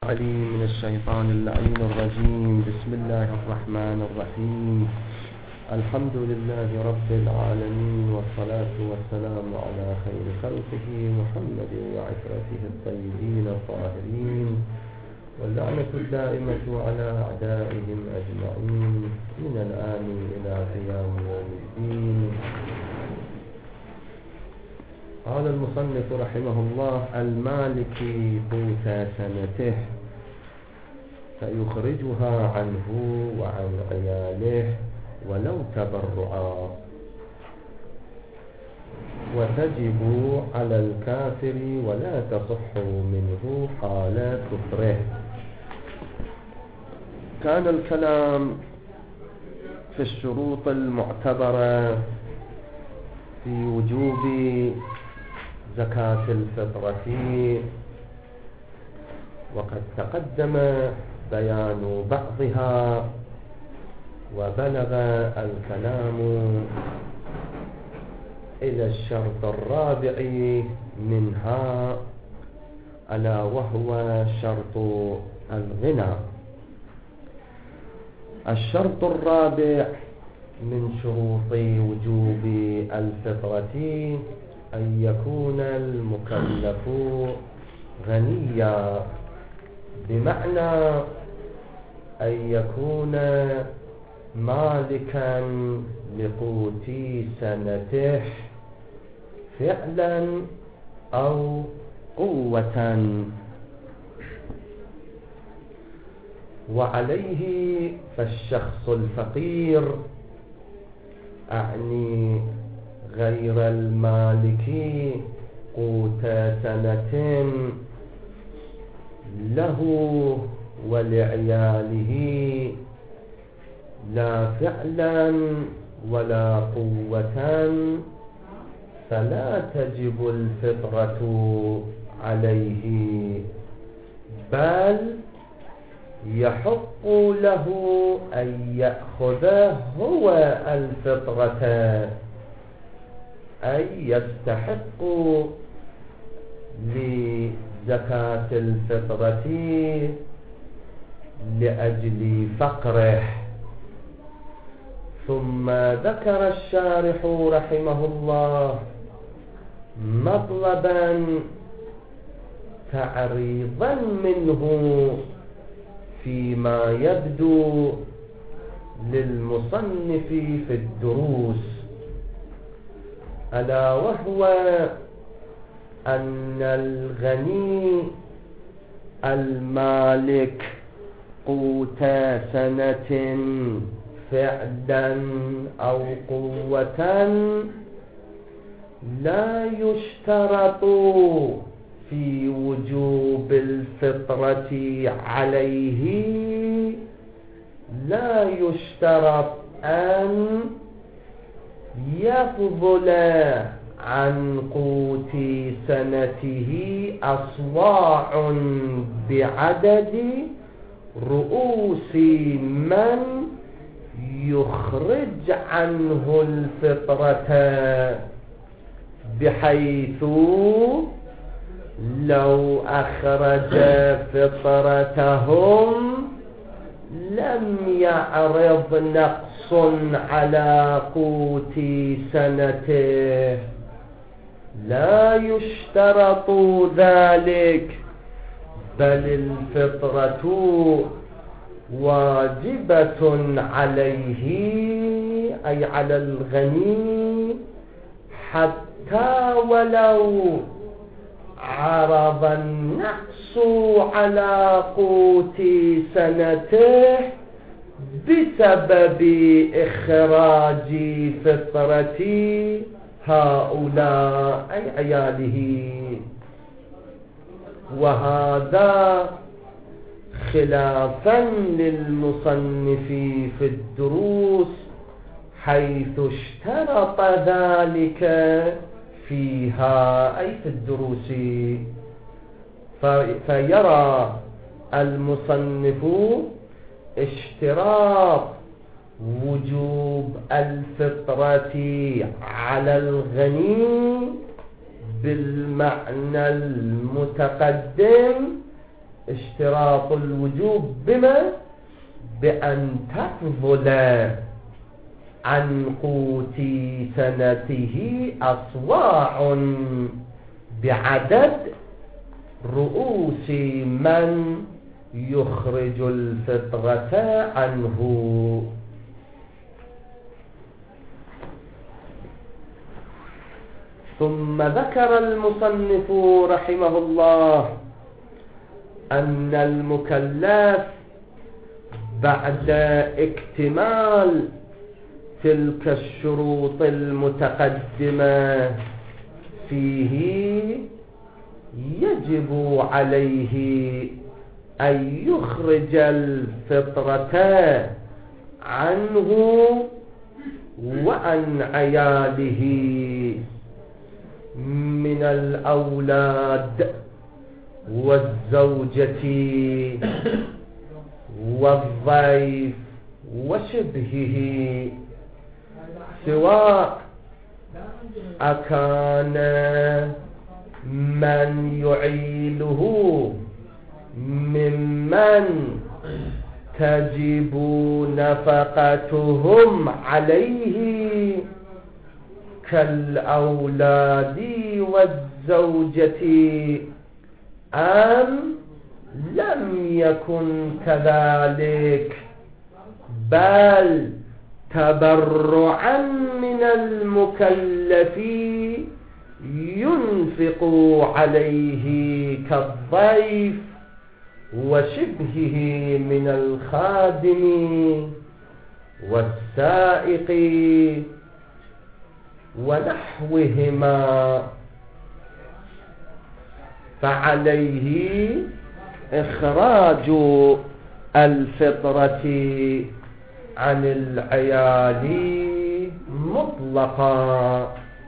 عليم من الشيطان اللعين الرجيم. بسم الله الرحمن الرحيم. الحمد لله رب العالمين، والصلاة والسلام على خير خلقه محمد وعترته الطيبين الطاهرين، واللعنة الدائمة على أعدائهم أجمعين من الآن إلى قيام يوم الدين. قال المصنف رحمه الله: المالك قوت سنته، فيخرجها عنه وعن عياله ولو تبرعا، وتجب على الكافر ولا تصح منه حال كفره. كان الكلام في الشروط المعتبرة في وجوب زكاة الفطرة، وقد تقدم بيان بعضها، وبلغ الكلام إلى الشرط الرابع منها، ألا وهو شرط الغنى. الشرط الرابع من شروط وجوب الفطرة أن يكون المكلف غنيا، بمعنى أن يكون مالكا لقوت سنته فعلا أو قوة. وعليه فالشخص الفقير، أعني غير المالك قوت سنة، له ولعياله لا فعلا ولا قوة، فلا تجب الفطرة عليه، بل يحق له أن يأخذ هو الفطرة، أي يستحق لزكاة الفطرة لأجل فقره. ثم ذكر الشارح رحمه الله مطلبا تعريضا منه فيما يبدو للمصنف في الدروس، ألا وهو أن الغني المالك قوت سنة فعلا أو قوة لا يشترط في وجوب الفطرة عليه، لا يشترط أن يفضل عن قوت سنته أصواع بعدد رؤوس من يخرج عنه الفطرة، بحيث لو أخرج فطرتهم لم يعرض نقص على قوت سنته، لا يشترط ذلك، بل الفطرة واجبة عليه، أي على الغني، حتى ولو عرض النقص على قوت سنته بسبب إخراج فطرة هؤلاء أي عياله. وهذا خلافا للمصنف في الدروس، حيث اشترط ذلك فيها أي في الدروس. فيرى المصنف اشتراط وجوب الفطرة على الغني بالمعنى المتقدم اشتراط الوجوب بما؟ بأن تفضل عن قوت سنته أصواع بعدد رؤوس من يخرج الفطرة عنه. ثم ذكر المصنف رحمه الله أن المكلف بعد اكتمال تلك الشروط المتقدمة فيه يجب عليه أن يخرج الفطرة عنه وعن عياله من الأولاد والزوجة والضيف وشبهه، سواء أكان من يعيله ممن تجب نفقتهم عليه كالأولاد والزوجة أم لم يكن كذلك، بل تبرعا من المكلف ينفق عليه كالضيف وشبهه من الخادم والسائق ونحوهما، فعليه إخراج الفطرة عن العيال مطلقا.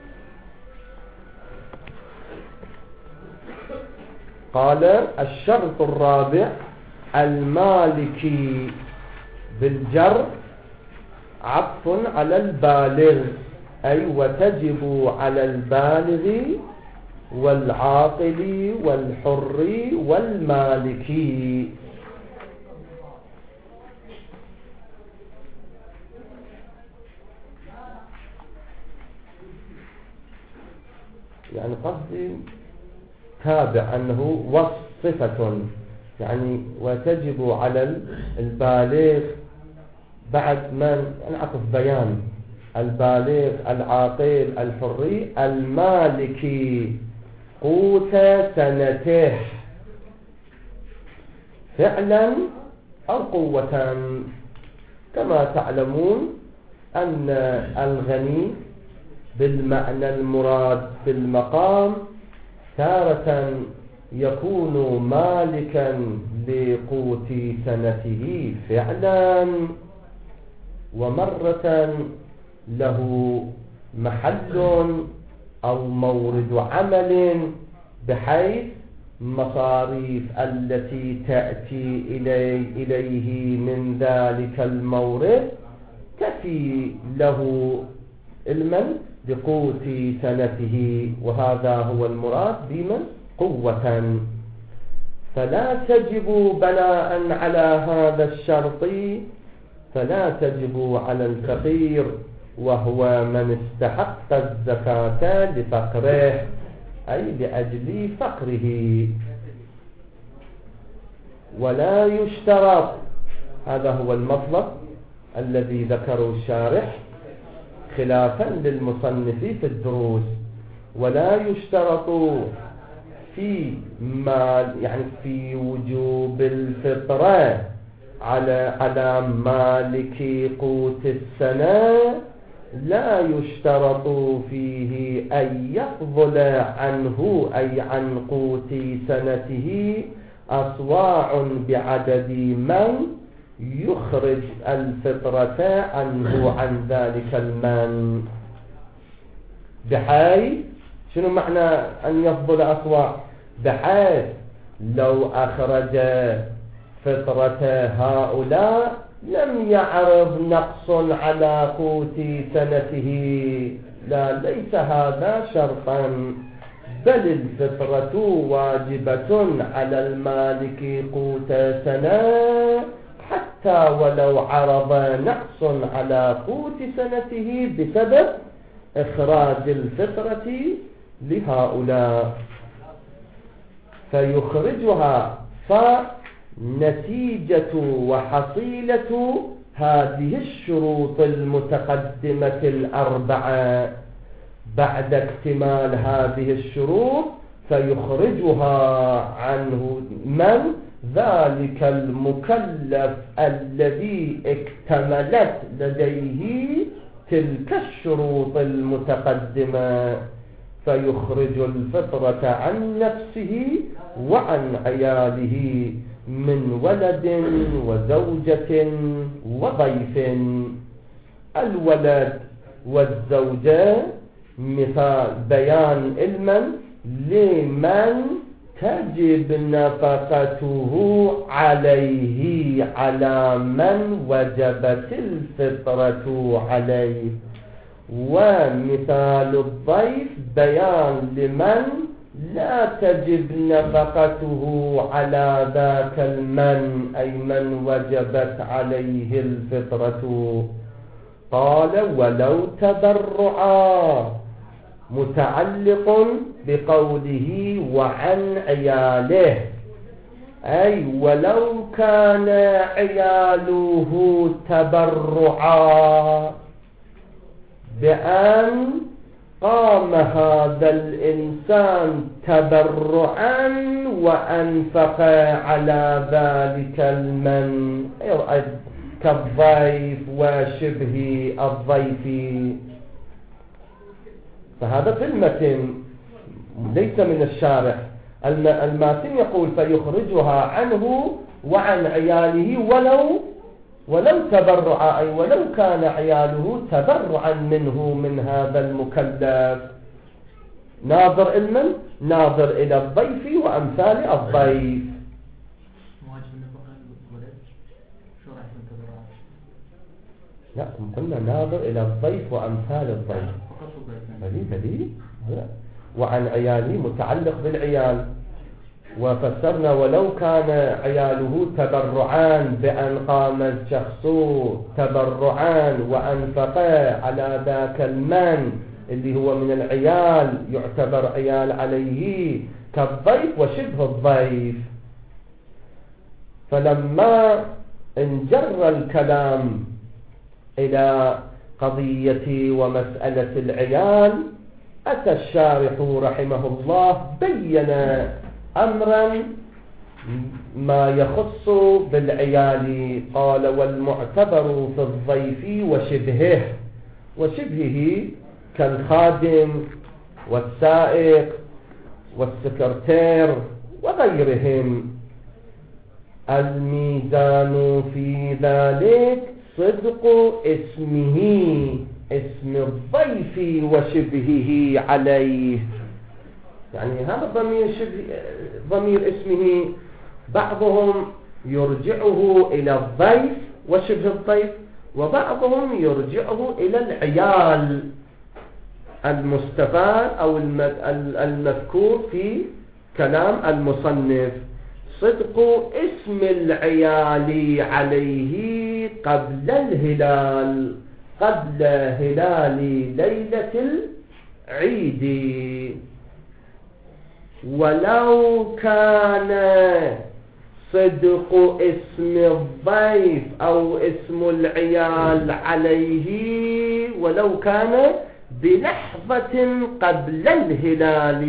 قال الشرط الرابع المالكي بالجر عطف على البالغ، أي وتجب على البالغ والعاقل والحر والمالكي. يعني قصدي تابع أنه وصفة، يعني وتجب على البالغ بعد من يعني عطف بيان، البالغ العاقل الحر المالكي قوت سنته فعلا أو قوة. كما تعلمون أن الغني بالمعنى المراد بالمقام تارة يكون مالكا لقوت سنته فعلا، ومرة له محل أو مورد عمل بحيث مصاريف التي تأتي إليه من ذلك المورد تفي له المن بقوت سنته، وهذا هو المراد بمن قوة. فلا تجب بناء على هذا الشرط، فلا تجب على الفقير وهو من استحق الزكاة لفقره، أي لأجل فقره. ولا يشترط، هذا هو المطلب الذي ذكره الشارح خلافا للمصنف في الدروس، ولا يشترط في يعني في وجوب الفطرة على مالك قوت السنة، لا يشترط فيه أن يفضل عنه أي عن قوت سنته أصواع بعدد من يخرج الفطرة عنه عن ذلك المن، بحيث شنو معنى أن يفضل أصواع؟ بحيث لو أخرج فطرة هؤلاء لم يعرض نقص على قوت سنته، لا ليس هذا شرطا، بل الفطرة واجبة على المالك قوت سنة، حتى ولو عرض نقص على قوت سنته بسبب إخراج الفطرة لهؤلاء فيخرجها. فنتيجة وحصيلة هذه الشروط المتقدمة الأربعة بعد اكتمال هذه الشروط فيخرجها عنه من ذلك المكلف الذي اكتملت لديه تلك الشروط المتقدمة، فيخرج الفطرة عن نفسه وعن عياله من ولد وزوجة وضيف. الولد والزوجة مثال بيان لمن تجب نفقته عليه، على من وجبت الفطرة عليه. ومثال الضيف بيان لمن لا تجب نفقته على ذاك المن، أي من وجبت عليه الفطرة. قال ولو تبرعا متعلق بقوله وعن عياله، أي ولو كان عياله تبرعا بأن قام هذا الإنسان تبرعا وأنفق على ذلك المن كالضيف وشبه الضيف. فهذا في المتن ليس من الشارح. الماتن يقول فيخرجها عنه وعن عياله ولو تبرع، أي ولو كان عياله تبرعا منه من هذا المكلف. ناظر إلى الضيف وأمثال الضيف. لا قلنا ناظر إلى الضيف وأمثال الضيف. هذه وعن عياله متعلق بالعيال. وفسرنا ولو كان عياله تبرعان بأن قام الشخص تبرعان وأنفق على ذاك المن اللي هو من العيال يعتبر عيال عليه كالضيف وشبه الضيف. فلما انجر الكلام إلى قضية ومسألة العيال أتى الشارح رحمه الله بين أمرا ما يخص بالعيال. قال والمعتبر في الضيف وشبهه كالخادم والسائق والسكرتير وغيرهم. الميزان في ذلك صدق اسم الضيف وشبهه عليه. يعني هذا ضمير اسمه بعضهم يرجعه إلى الضيف وشبه الضيف، وبعضهم يرجعه إلى العيال المستفاد أو المذكور في كلام المصنف. صدق اسم العيال عليه قبل هلال ليلة العيد. ولو كان صدق اسم الضيف أو اسم العيال عليه ولو كان بلحظة قبل الهلال،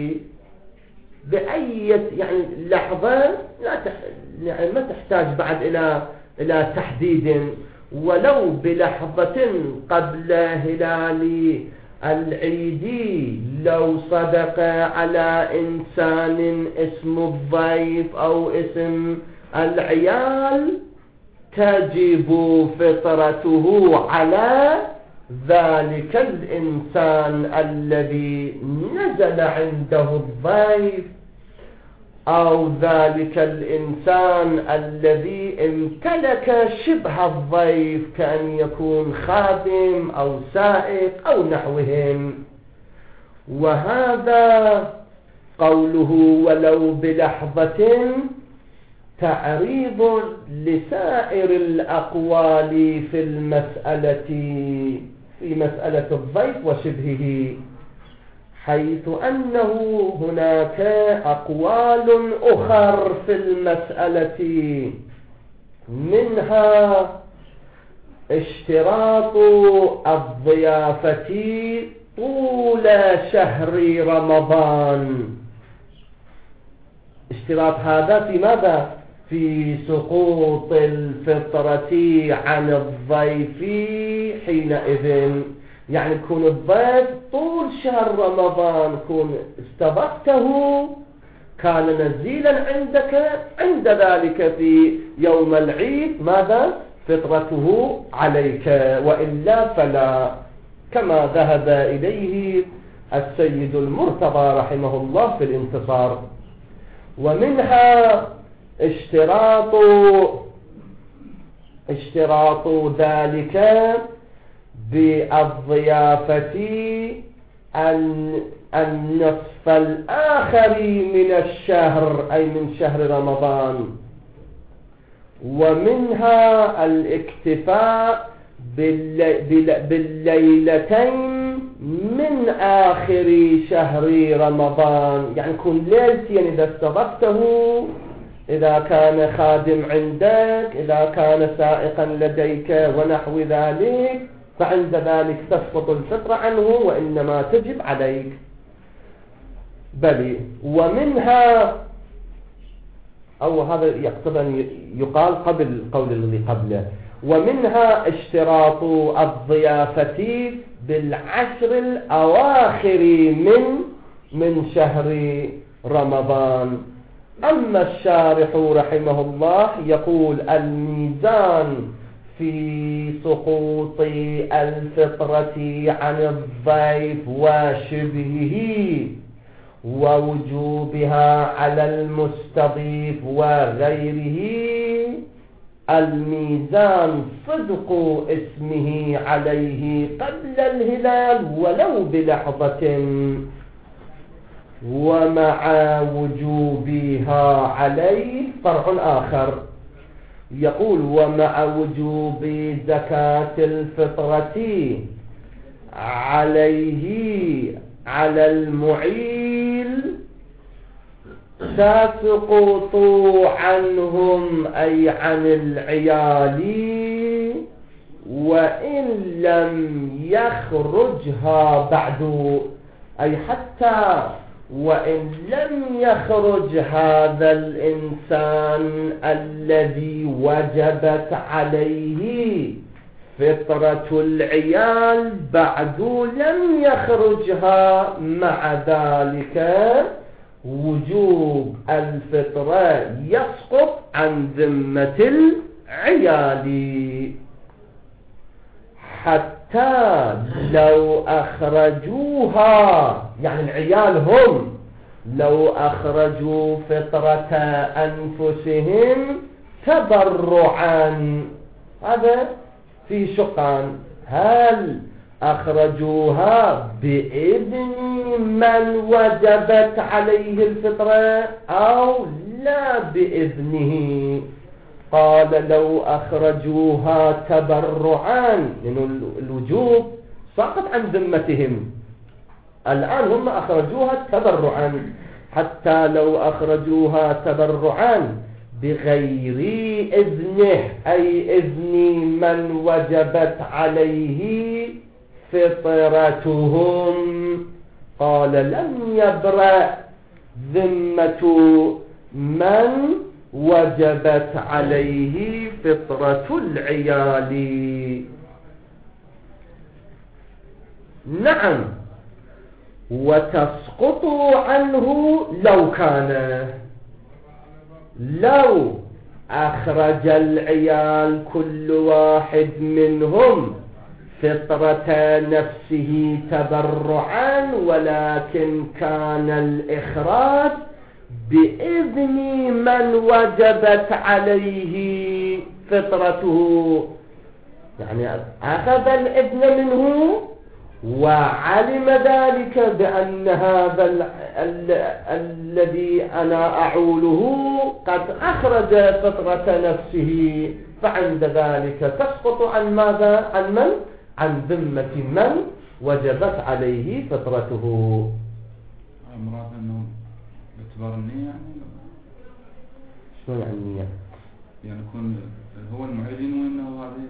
بأي لحظة ما تحتاج بعد إلى تحديد، ولو بلحظة قبل هلال العيد لو صدق على إنسان اسم الضيف أو اسم العيال تجب فطرته على ذلك الإنسان الذي نزل عنده الضيف أو ذلك الإنسان الذي امتلك شبه الضيف كأن يكون خادم أو سائق أو نحوهم. وهذا قوله ولو بلحظة تعريض لسائر الأقوال في مسألة الضيف وشبهه، حيث أنه هناك أقوال أخر في المسألة، منها اشتراط الضيافة طول شهر رمضان. اشتراط هذا في ماذا؟ في سقوط الفطرة عن الضيف حينئذ، يعني يكون الضيف طول شهر رمضان، كون استضفته كان نزيلا عندك، عند ذلك في يوم العيد ماذا؟ فطرته عليك، وإلا فلا، كما ذهب إليه السيد المرتضى رحمه الله في الانتصار. ومنها اشتراط ذلك بالضيافة النصف الآخر من الشهر، أي من شهر رمضان. ومنها الاكتفاء بالليلتين من آخر شهر رمضان، يعني كل ليلتين إذا استضفته، إذا كان خادم عندك، إذا كان سائقا لديك ونحو ذلك، فعند ذلك تسقط الفطرة عنه وإنما تجب عليك. بل ومنها، أو هذا يقتضي أن يقال قبل القول الذي قبله، ومنها اشتراط الضيافة بالعشر الأواخر من شهر رمضان. أما الشارح رحمه الله يقول الميزان في سقوط الفطرة عن الضيف وشبهه ووجوبها على المستضيف وغيره، الميزان صدق اسمه عليه قبل الهلال ولو بلحظة، ومع وجوبها عليه فرع آخر، يقول ومع وجوب زكاة الفطرة عليه على المعيل تسقط عنهم، أي عن العيال، وإن لم يخرجها بعد، أي حتى وإن لم يخرج هذا الإنسان الذي وجبت عليه فطرة العيال بعد لم يخرجها، مع ذلك وجوب الفطرة يسقط عن ذمة العيال، حتى لو أخرجوها، يعني العيال هم لو أخرجوا فطرة أنفسهم تبرعا، هذا في شقان، هل أخرجوها بإذن من وجبت عليه الفطرة أو لا بإذنه؟ قال لو أخرجوها تبرعا، لأن الوجوب سقط عن ذمتهم، الآن هم أخرجوها تبرعا، حتى لو أخرجوها تبرعا بغير إذنه، أي إذن من وجبت عليه فطرتهم، قال لم يبرأ ذمة من وجبت عليه فطرة العيال. نعم، وتسقط عنه لو أخرج العيال كل واحد منهم فطرة نفسه تبرعا، ولكن كان الإخراج بإذن من وجبت عليه فطرته، يعني أخذ الإذن منه وعلم ذلك بأن هذا الذي أنا أعوله قد أخرج فطرة نفسه، فعند ذلك تسقط عن ماذا؟ عن من؟ عن ذمة من وجبت عليه فطرته. مراد أنه باعتبار النية يعني؟ شلون يعني النية؟ يعني يكون هو المعيد وإنه هذه؟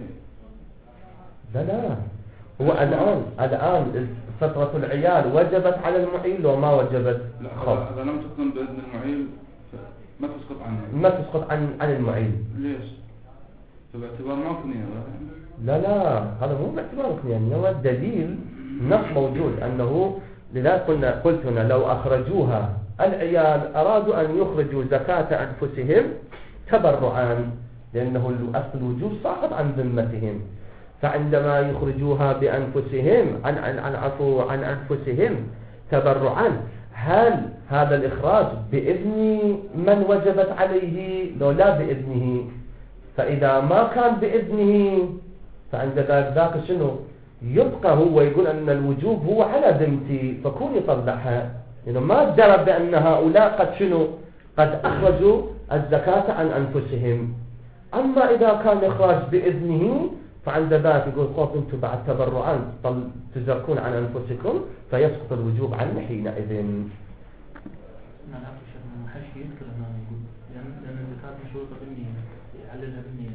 لا هو الآن فترة العيال وجبت على المعيل وما وجبت؟ لا إذا لم تكن بإذن المعيل ما تسقط عنه. ما تسقط عن المعيل. ليش؟ باعتبار مكنية. لا هذا مو باعتبار مكنية، إنما الدليل نص موجود أنه لذا قلت هنا لو أخرجوها العيال أرادوا أن يخرجوا زكاة أنفسهم تبرعا، لأنه الأصل الوجوب ساقط عن ذمتهم، فعندما يخرجوها بأنفسهم عن أنفسهم تبرعا، هل هذا الإخراج بإذن من وجبت عليه لو لا بإذنه؟ فإذا ما كان بإذنه فعند ذاك شنو يبقى هو يقول أن الوجوب هو على ذمتي، فكون يطلعها، يعني ما درى بأن هؤلاء قد أخرجوا الزكاة عن أنفسهم. أما إذا كان إخراج بإذنه فعند ذلك يقول خوف أنتم بعد تبرعا تزكون عن أنفسكم، فيسقط الوجوب عنه حينئذ. أنا أعرف الشيخ من حشي يذكر أنه يقول لأن الزكاة مشروطة بالنية، يعللها بالنية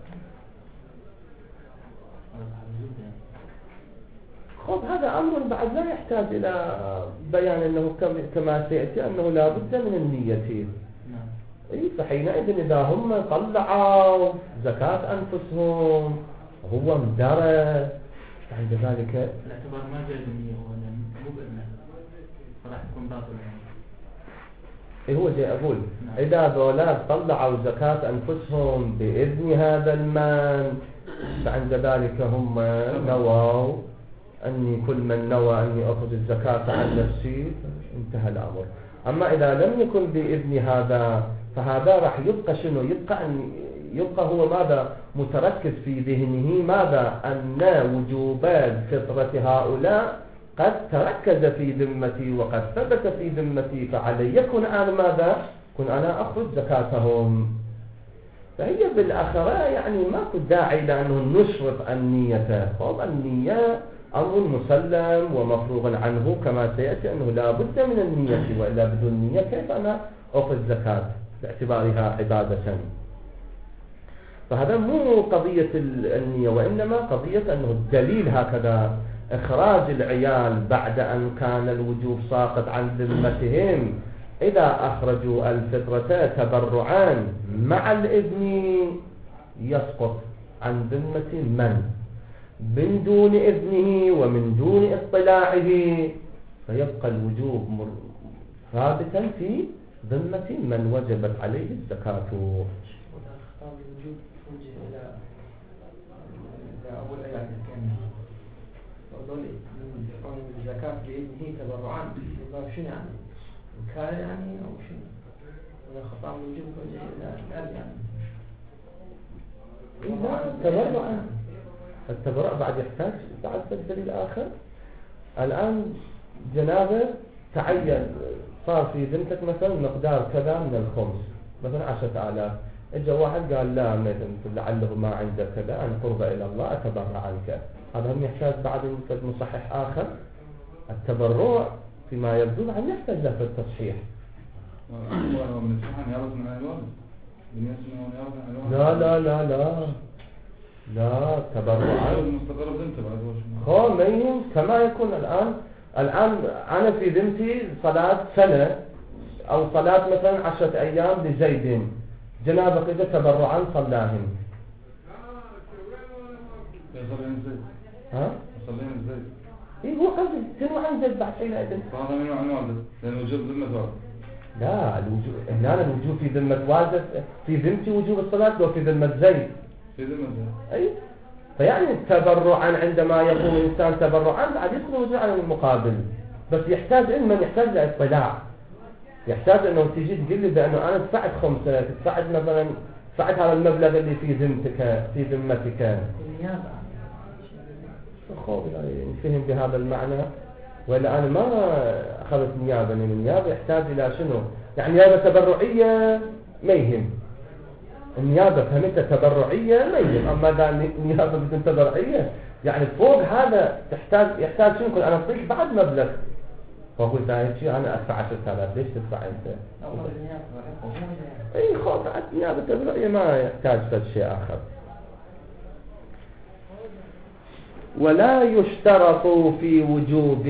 خب هذا أمر بعد لا يحتاج إلى بيان أنه كما سيأتي أنه لا بد من النية. نعم. فحينئذ إذا هم طلعوا زكاة أنفسهم هو مدرس عند ذلك الاعتبار ما جاء بالنية مو بأنه فراح يكون باطل. هو جاي أقول إذا ذولا طلعوا زكاة أنفسهم بإذن هذا المن، فعند ذلك هم نووا أني كل من نوى أني أخذ الزكاة عن نفسي انتهى الأمر. أما إذا لم يكن بإذن هذا فهذا راح يبقى شنو؟ يبقى هو ماذا متركز في ذهنه؟ ماذا؟ أن وجوبات فطرة هؤلاء قد تركز في ذمتي وقد ثبت في ذمتي، فعلي يكون أنا ماذا؟ كن أنا أخرج زكاتهم. فهي بالآخرة يعني ما كنت داعي لأنه نشرط النية. طب النية أمر مسلم ومفروغ عنه كما سيأتي أنه لا بد من النية، وإلا بدون نية كيف أنا أخذ زكاة باعتبارها عبادة؟ فهذا مو قضية النية، وإنما قضية أنه الدليل هكذا إخراج العيال بعد أن كان الوجوب ساقط عن ذمتهم، إذا أخرجوا الفطرة تبرعا مع الإذن يسقط عن ذمة من دون إذنه ومن دون اطلاعه، فيبقى الوجوب ثابتا في ذمة من وجبت عليه الزكاة. خطاب الوجوب توجه إلى أول آيات الكاملة وقال يقوم بالزكاة بإذنه تبرعا، يقول شنو يعني؟ وكالة يعني أو شنو؟ خطاب الوجوب توجه إلى الأب يعني تبرعا. التبرع بعد يحتاج بعد الدليل آخر. الآن جنابه تعين صار في ذمتك مثلا مقدار كذا من الخمس مثلا 10,000، اجى واحد قال لا لعله ما عندك كذا، أنا قرب إلى الله أتبرع عنك، هذا هم يحتاج بعد مصحح آخر. التبرع فيما يبدو أن يحتاج له في التصحيح. لا تبرعا خامين كما يكون الآن أنا في ذمتي صلاة سنة أو صلاة مثلا 10 أيام لزيد، جنابك إذا تبرعا صلاهم. ها؟ صليهم زيد. إيه هو عن زيد، شنو عن زيد بعد حينئذ؟ فهذا منه عن والد، لأن وجوب ذمة والد. لا هنا الوجوب في ذمة والد، في ذمتي وجوب الصلاة وفي ذمة زيد. في ذمة زيد. أي فيعني تبرعا عندما يقول الإنسان تبرعا بعد يدخل وجوب على المقابل، بس يحتاج من يحتاج لاطلاع، يحتاج أنه تيجي تقول لي بأنه أنا دفعت 5 دفعت مثلا دفعت هذا المبلغ اللي في ذمتك في ذمتك. خوف فهم بهذا المعنى، ولا أنا ما أخذت نيابة، من النيابة يحتاج إلى شنو؟ يعني نيابة تبرعية ما يهم، النيابة فهمتها تبرعية ما يهم، أما إذا نيابة بدون تبرعية يعني فوق هذا يحتاج شنو؟ يقول أنا أعطيك بعد مبلغ، فأقول ذا شيء أنا أدفع 10,000 ليش تدفع أنت؟ أي خوف نيابة تبرعية ما يحتاج شيء آخر. ولا يشترط في وجوب،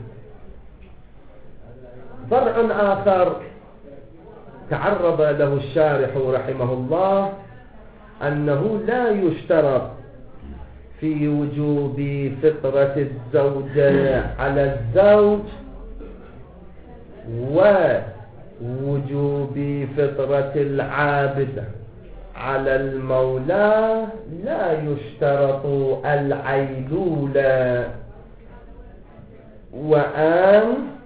فرع آخر تعرض له الشارح رحمه الله أنه لا يشترط في وجوب فطرة الزوجة على الزوج ووجوب فطرة العابد على المولى، لا يشترط العيلولة، وأن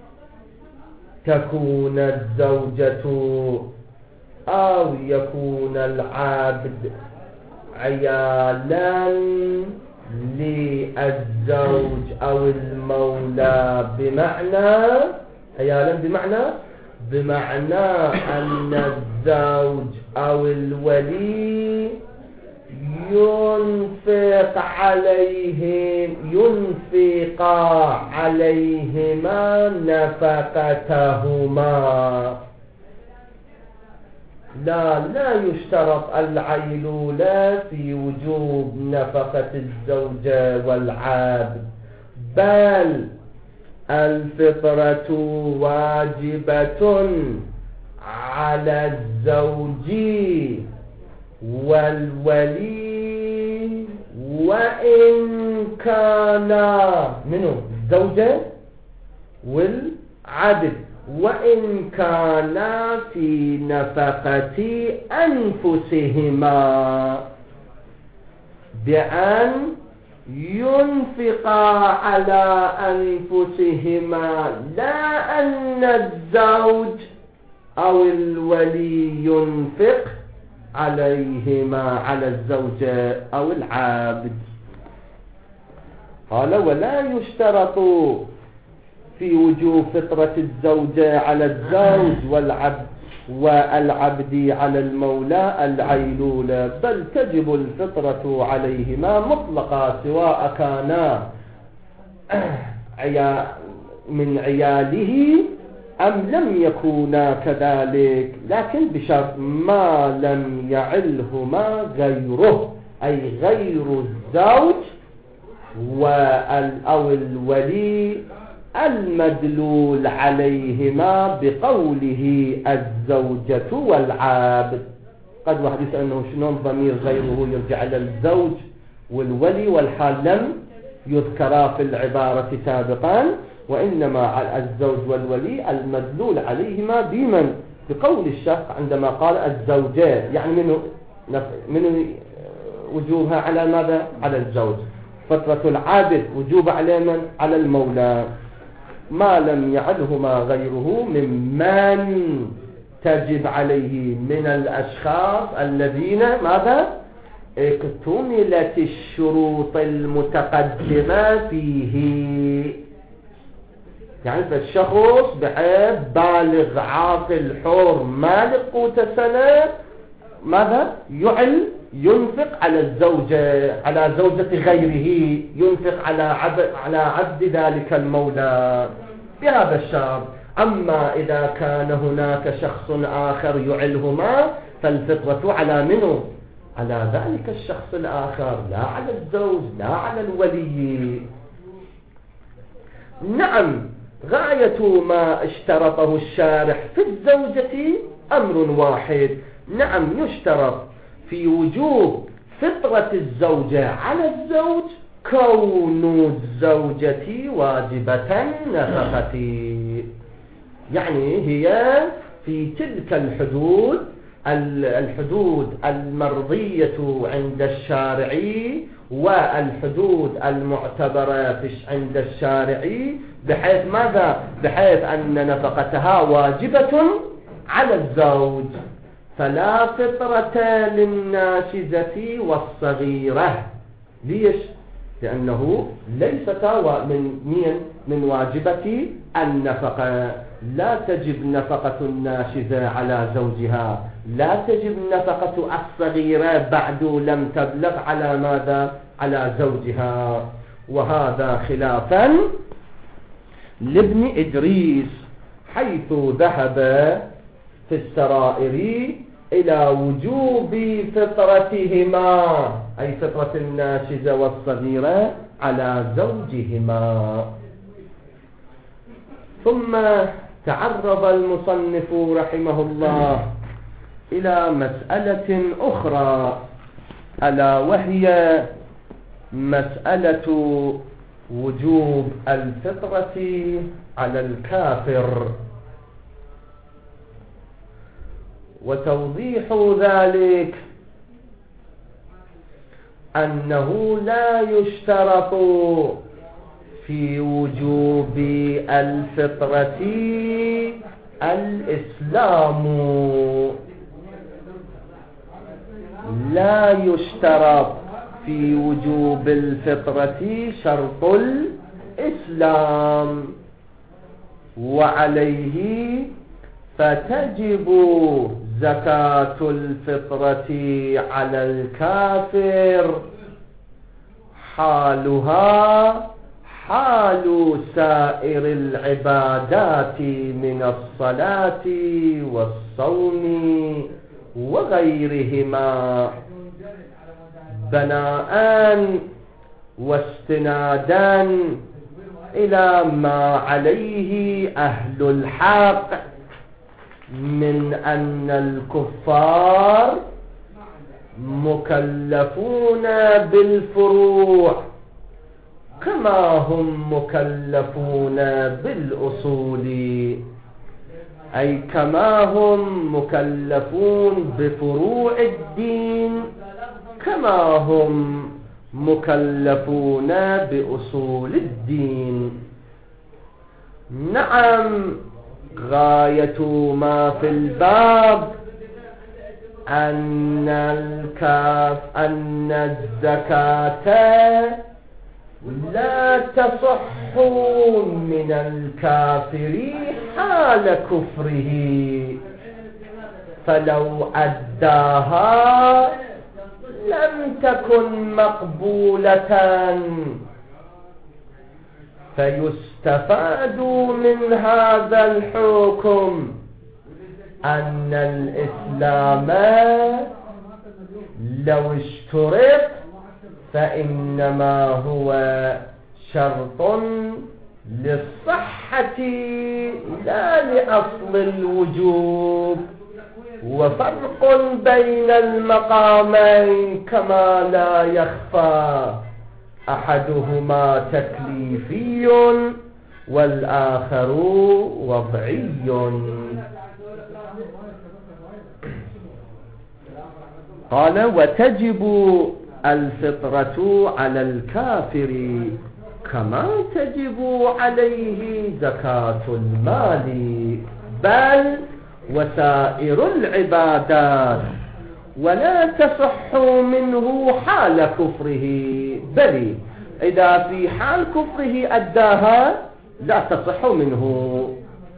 تكون الزوجة أو يكون العابد عيالا للزوج أو المولى، بمعنى عيالا بمعنى أن الزوج أو الولي ينفق عليهما نفقتهما. لا يشترط العيلولة في وجوب نفقة الزوجة والعابد، بل الفطرة واجبة على الزوج والولي، وإن كان منه الزوجة والعبد، وإن كان في نفقة أنفسهما، بأن ينفقا على أنفسهما، لا أن الزوج أو الولي ينفق عليهما، على الزوجة أو العابد. قال ولا يشترط في وجوب فطرة الزوجة على الزوج والعبد على المولى العيلولة، بل تجب الفطرة عليهما مطلقا، سواء كانا من عياله أم لم يكونا كذلك، لكن بشرط ما لم يعلهما غيره، أي غير الزوج أو الولي المدلول عليهما بقوله الزوجة والعابد. قد واحد يسأل أنه شنون ضمير غيره يرجع إلى الزوج والولي، والحال لم يذكرا في العبارة سابقا، وإنما الزوج والولي المدلول عليهما بمن؟ بقول الشيخ عندما قال الزوجة، يعني من وجوبها على ماذا؟ على الزوج. فترة العابد وجوب على من؟ على المولى، ما لم يعلهما غيره ممن تجب عليه من الأشخاص الذين ماذا؟ اكتملت الشروط المتقدمة فيه. يعني فالشخص بحيث بالغ عاقل حر مالك قوت سنة، ماذا؟ ينفق على الزوجة، على زوجة غيره، ينفق على عبد ذلك المولى بهذا الشرط. أما إذا كان هناك شخص آخر يعلهما فالفطرة على منه؟ على ذلك الشخص الآخر، لا على الزوج لا على الولي. نعم، غاية ما اشترطه الشارح في الزوجة أمر واحد. نعم، يشترط في وجوب فطرة الزوجة على الزوج كون الزوجة واجبة نفقته، يعني هي في تلك الحدود المرضية عند الشارعي والحدود المعتبرة عند الشارعي، بحيث ماذا؟ بحيث أن نفقتها واجبة على الزوج، فلا فطرة للناشزة والصغيرة. ليش؟ لأنه ليستا من واجبة النفقة. لا تجب نفقة الناشزة على زوجها، لا تجب نفقة الصغيرة بعد لم تبلغ على ماذا؟ على زوجها. وهذا خلافا لابن إدريس حيث ذهب في السرائر إلى وجوب فطرتهما، أي فطرة الناشزة والصغيرة على زوجهما. ثم تعرض المصنف رحمه الله إلى مسألة أخرى، ألا وهي مسألة وجوب الفطرة على الكافر. وتوضيح ذلك أنه لا يشترط في وجوب الفطرة الإسلام، لا يشترط في وجوب الفطرة شرط الإسلام، وعليه فتجب زكاة الفطرة على الكافر حالها حال سائر العبادات من الصلاة والصوم وغيرهما، بناء واستنادا إلى ما عليه أهل الحق من أن الكفار مكلفون بالفروع كما هم مكلفون بالأصول، أي كما هم مكلفون بفروع الدين كما هم مكلفون بأصول الدين. نعم، غاية ما في الباب أن الزكاة لا تصح من الكافر حال كفره، فلو أداها لم تكن مقبولة. فيستفاد من هذا الحكم أن الإسلام لو اشترط فإنما هو شرط للصحة لا لأصل الوجوب، وفرق بين المقامين كما لا يخفى، أحدهما تكليفي والآخر وضعي. قال وتجب الفطرة على الكافر كما تجب عليه زكاة المال بل وسائر العبادات، ولا تصح منه حال كفره، بل إذا في حال كفره أداها لا تصح منه،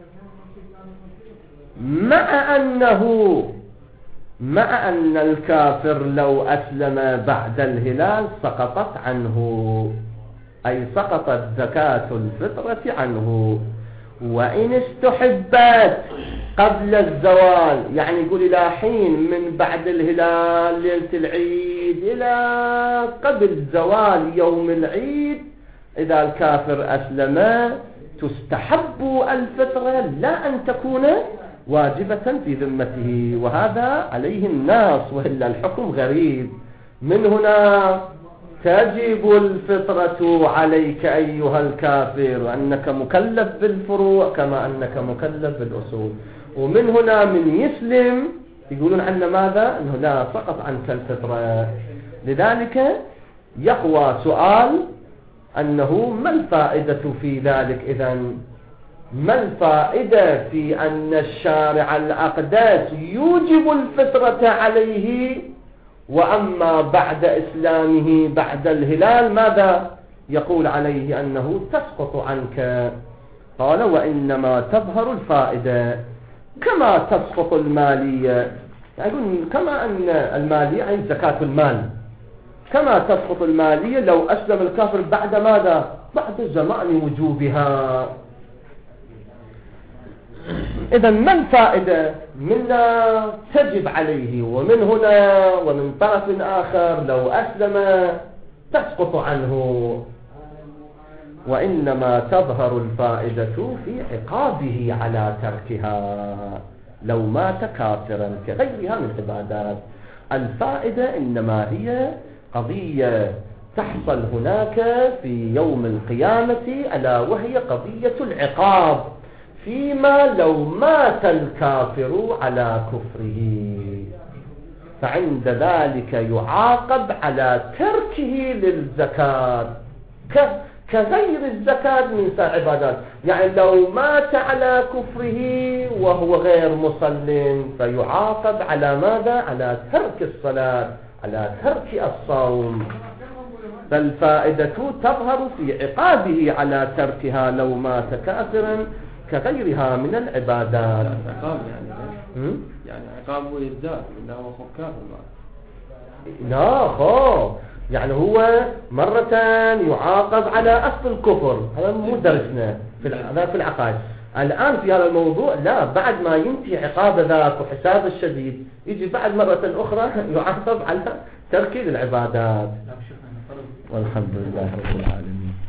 مع أن الكافر لو أسلم بعد الهلال سقطت عنه، أي سقطت زكاة الفطرة عنه. وإن استحبت قبل الزوال، يعني يقول إلى حين من بعد الهلال ليلة العيد إلى قبل زوال يوم العيد، إذا الكافر أسلم تستحب الفطرة لا أن تكون واجبة في ذمته، وهذا عليه الناس، وإلا الحكم غريب. من هنا تجب الفطرة عليك أيها الكافر، أنك مكلف بالفروع كما أنك مكلف بالأصول. ومن هنا من يسلم يقولون عنا ماذا؟ أنه لا سقط عنك الفطرة. لذلك يقوى سؤال أنه ما الفائدة في ذلك إذن؟ ما الفائدة في أن الشارع الأقدس يوجب الفطرة عليه، وأما بعد إسلامه بعد الهلال ماذا؟ يقول عليه أنه تسقط عنك. قال وإنما تظهر الفائدة كما تسقط المالية، يعني كما أن المالية يعني زكاة المال، كما تسقط المالية لو أسلم الكافر بعد ماذا؟ بعد زمان وجوبها. إذا ما الفائدة؟ منا تجب عليه، ومن هنا ومن طرف آخر لو أسلم تسقط عنه. وإنما تظهر الفائدة في عقابه على تركها لو مات كافرا كغيرها من العبادات. الفائدة إنما هي قضية تحصل هناك في يوم القيامة، ألا وهي قضية العقاب فيما لو مات الكافر على كفره، فعند ذلك يعاقب على تركه للزكاة كغير الزكاة من سائر العبادات. يعني لو مات على كفره وهو غير مسلم فيعاقب على ماذا؟ على ترك الصلاة، على ترك الصوم. فالفائدة تظهر في عقابه على تركها لو مات كافرا كغيرها من العبادات. عقاب يعني عقابه يزداد إلا هو كافر. لا خو، يعني هو مرة يعاقب على أصل الكفر، هذا مو درسنا في العقائد. الآن في هذا الموضوع لا، بعد ما ينتهي عقاب ذاك وحساب الشديد يجي بعد مرة أخرى يعاقب على ترك العبادات. والحمد لله رب العالمين.